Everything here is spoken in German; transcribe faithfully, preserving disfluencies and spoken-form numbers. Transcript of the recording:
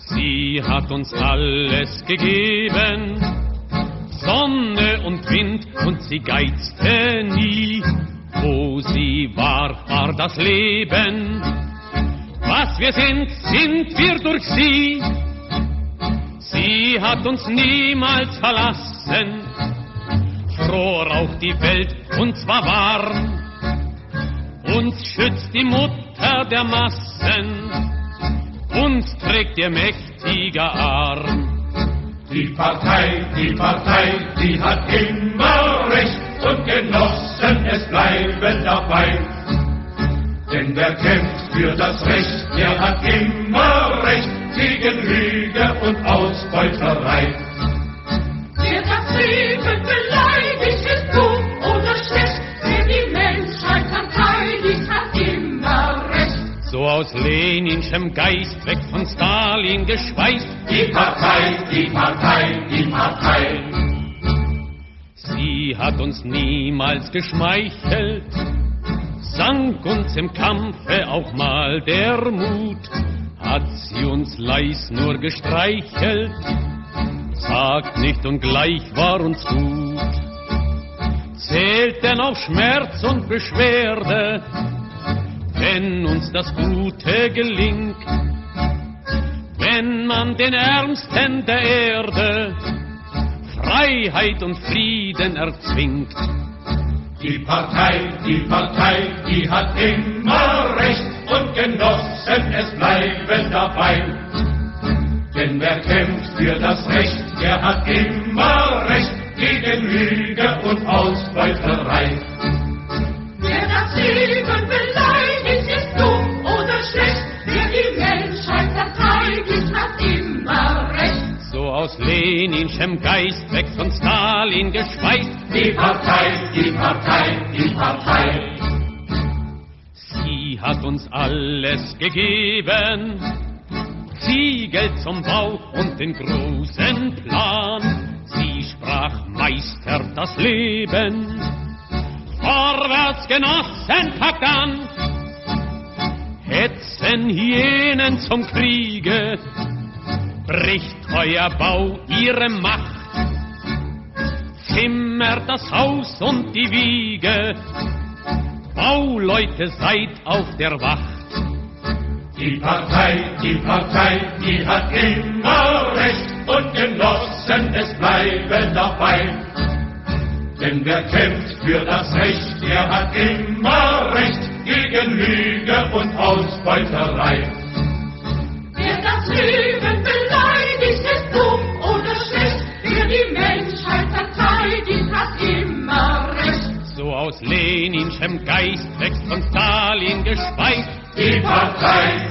Sie hat uns alles gegeben, Sonne und Wind, und sie geizte nie. Wo sie war, war das Leben. Was wir sind, sind wir durch sie. Sie hat uns niemals verlassen. Froh raucht die Welt, und zwar warm. Uns schützt die Mutter der Massen. Uns trägt ihr mächtiger Arm. Die Partei, die Partei, die hat immer Recht, und Genossen, es bleiben dabei. Denn wer kämpft für das Recht, der hat immer Recht, gegen Lüge und Ausbeuterei. Wer das Leben beleidigt, ist dumm oder schlecht, wer die Menschheit verteidigt, hat immer Recht. So aus Leninschem Geist, weg von Stalin geschweißt, die Partei, die Partei, die Partei. Sie hat uns niemals geschmeichelt, sank uns im Kampfe auch mal der Mut, hat sie uns leis nur gestreichelt, sagt nicht und gleich war uns gut. Zählt denn auch Schmerz und Beschwerde, wenn uns das Gute gelingt, wenn man den Ärmsten der Erde Freiheit und Frieden erzwingt. Die Partei, die Partei, die hat immer Recht, und Genossen, es bleiben dabei. Denn wer kämpft für das Recht, der hat immer Recht, gegen Lüge und Ausbeuterei. Wer das Leben beleidigt, ist dumm oder schlecht, wer die Menschheit verteidigt, hat immer Recht. So aus Leninschem Geist, weg von Stalin geschweißt, die Partei, die Partei, die Partei. Sie hat uns alles gegeben, Ziegel zum Bau und den großen Plan. Sie sprach, meistert das Leben, vorwärts Genossen, packt an. Hetzen Hyänen zum Kriege, bricht euer Bau ihre Macht, zimmert das Haus und die Wiege, Bauleute, seid auf der Wacht. Die Partei, die Partei, die hat immer Recht, und Genossen, es bleiben dabei. Denn wer kämpft für das Recht, der hat immer Recht, gegen Lüge und Ausbeuterei. Wer das Leben beleidigt, ist dumm oder schlecht, wer die Menschheit verteidigt, hat immer Recht. So aus Leninschem Geist, wächst von Stalin gespeist, die Partei,